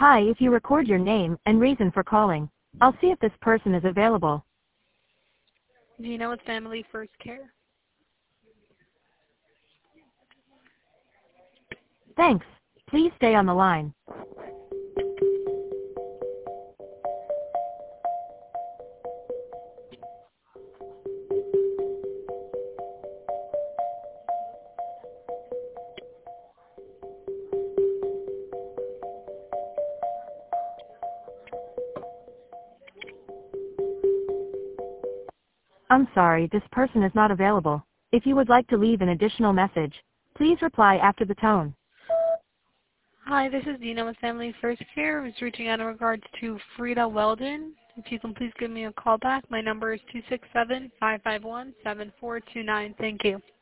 Hi, if you record your name and reason for calling, I'll see if this person is available. Gina with Family First Care. Thanks. Please stay on the line. I'm sorry, this person is not available. If you would like to leave an additional message, please reply after the tone. Hi, this is Dina with Family First Care. I was reaching out in regards to Frida Weldon. If you can please give me a call back. My number is 267-551-7429. Thank you.